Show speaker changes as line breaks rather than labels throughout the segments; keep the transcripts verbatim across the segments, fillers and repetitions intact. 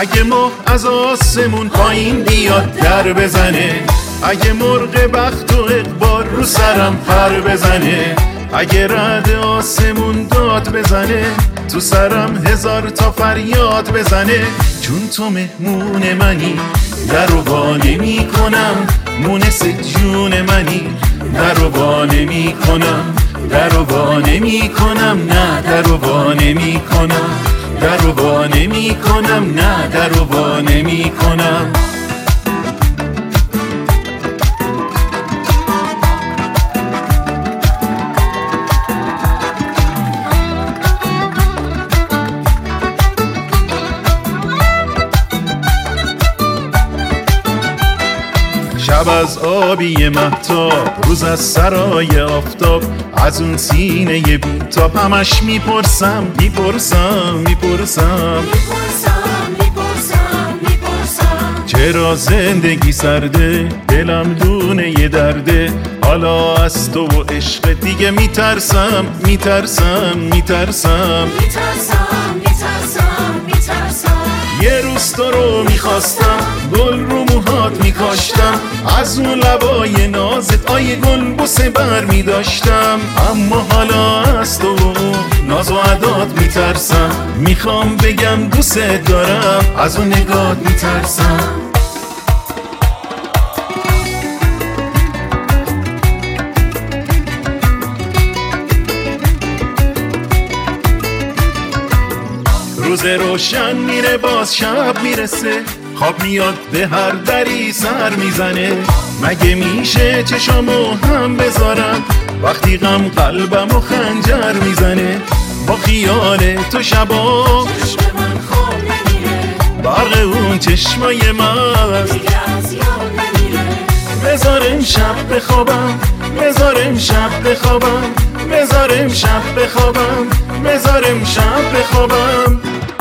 اگه ماه از آسمون پایین بیاد در بزنه، اگه مرغ بخت و اقبال رو سرم پر بزنه، اگه رعد آسمون داد بزنه تو سرم هزار تا فریاد بزنه، چون تو مهمون منی درو با نمی کنم، مونس جون منی درو با نمی کنم، درو با نمی کنم، نه درو با نمی کنم، درو با نمی کنم، نه درو با نمی کنم. شب از آبی مهتاب، روز از سرای آفتاب، از اون سینه بی‌تاب همش میپرسم میپرسم میپرسم چرا زندگی سرده، دلم دونه یه درده، حالا از تو و عشق دیگه میترسم میترسم میترسم یه روز تو رو میخواستم، گل رو موهات میکاشتم، از اون لبای نازت آیه گل بوسه بر میداشتم، اما حالا از تو ناز و عدات میترسم، میخوام بگم دوست دارم، از اون نگات میترسم. روز روشن میره باز شب میرسه، خواب میاد به هر دری سر میزنه، مگه میشه چشامو هم بذارم وقتی غم قلبم و خنجر میزنه، با خیال تو شبا چشم من خواب نمیره، برق اون چشمای من دیگه از یاد نمیره، بذار امشب بخوابم، بذار امشب بخوابم، بذار امشب بخوابم، بذار امشب بخوابم.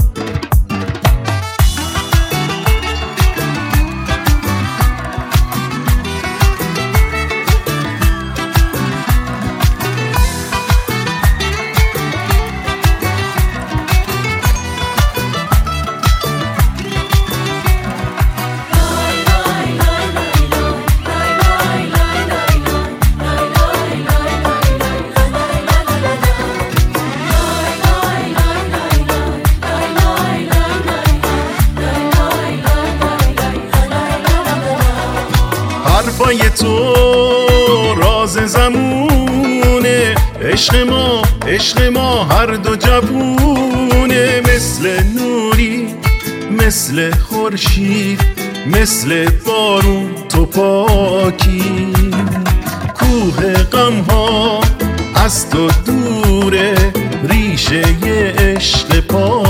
حرفای تو راز زمونه، عشق ما عشق ما هر دو جوونه، مثل نوری مثل خورشید مثل بارون تو پاکی، کوه غم ها از تو دوره، ریشه عشق پاکی.